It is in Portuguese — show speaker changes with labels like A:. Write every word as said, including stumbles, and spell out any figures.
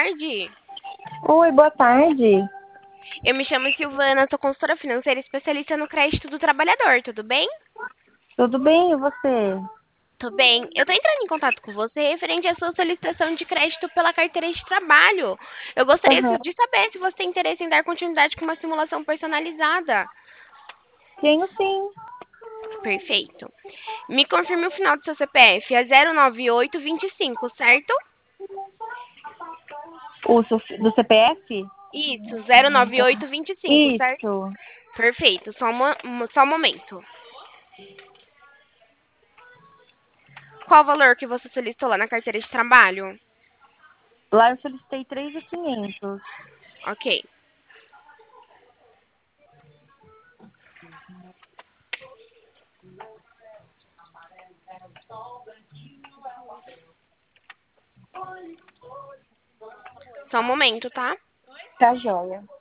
A: tarde.
B: Oi, boa tarde.
A: Eu me chamo Silvana, sou consultora financeira especialista no crédito do trabalhador, tudo bem?
B: Tudo bem, e você?
A: Tudo bem. Eu tô entrando em contato com você referente à sua solicitação de crédito pela carteira de trabalho. Eu gostaria
B: Aham.
A: de saber se você tem interesse em dar continuidade com uma simulação personalizada.
B: Tenho sim.
A: Perfeito. Me confirme o final do seu C P F, é zero nove oito dois cinco, certo?
B: O seu- do C P F?
A: Isso, zero nove oito dois cinco, certo?
B: Isso.
A: Perfeito, só um, mo- só um momento. Qual o valor que você solicitou lá na carteira de trabalho?
B: Lá eu solicitei três mil e quinhentos.
A: Ok. Só um momento, tá?
B: Tá joia.